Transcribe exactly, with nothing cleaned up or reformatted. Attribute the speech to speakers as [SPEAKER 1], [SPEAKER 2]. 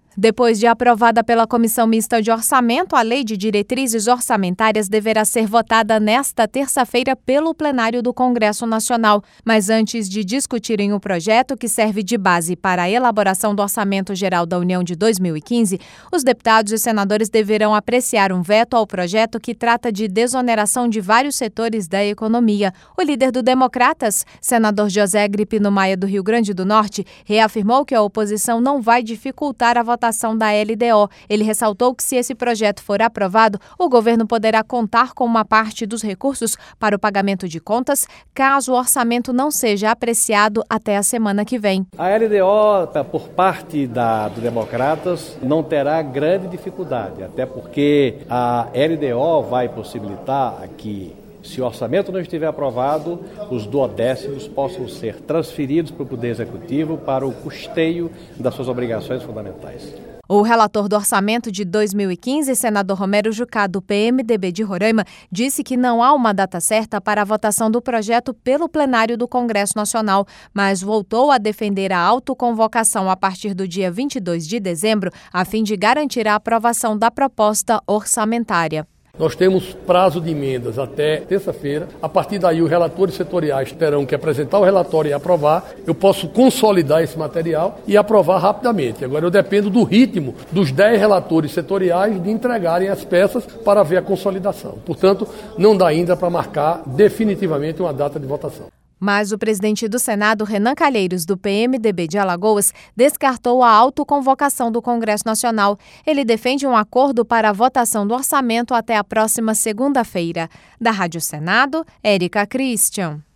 [SPEAKER 1] Depois de aprovada pela Comissão Mista de Orçamento, a Lei de Diretrizes Orçamentárias deverá ser votada nesta terça-feira pelo plenário do Congresso Nacional. Mas antes de discutirem o projeto, que serve de base para a elaboração do Orçamento Geral da União de dois mil e quinze, os deputados e senadores deverão apreciar um veto ao projeto que trata de desoneração de vários setores da economia. O líder do Democratas, senador José Agripino Maia, do Rio Grande do Norte, reafirmou que a oposição não vai dificultar a votação da L D O. Ele ressaltou que, se esse projeto for aprovado, o governo poderá contar com uma parte dos recursos para o pagamento de contas, caso o orçamento não seja apreciado até a semana que vem.
[SPEAKER 2] A L D O, por parte da, do Democratas, não terá grande dificuldade, até porque a L D O vai possibilitar que, se o orçamento não estiver aprovado, os duodécimos possam ser transferidos para o Poder Executivo para o custeio das suas obrigações fundamentais.
[SPEAKER 1] O relator do orçamento de dois mil e quinze, senador Romero Jucá, do P M D B de Roraima, disse que não há uma data certa para a votação do projeto pelo plenário do Congresso Nacional, mas voltou a defender a autoconvocação a partir do dia vinte e dois de dezembro, a fim de garantir a aprovação da proposta orçamentária.
[SPEAKER 3] Nós temos prazo de emendas até terça-feira. A partir daí, os relatores setoriais terão que apresentar o relatório e aprovar. Eu posso consolidar esse material e aprovar rapidamente. Agora, eu dependo do ritmo dos dez relatores setoriais de entregarem as peças para ver a consolidação. Portanto, não dá ainda para marcar definitivamente uma data de votação.
[SPEAKER 1] Mas o presidente do Senado, Renan Calheiros, do P M D B de Alagoas, descartou a autoconvocação do Congresso Nacional. Ele defende um acordo para a votação do orçamento até a próxima segunda-feira. Da Rádio Senado, Érica Christian.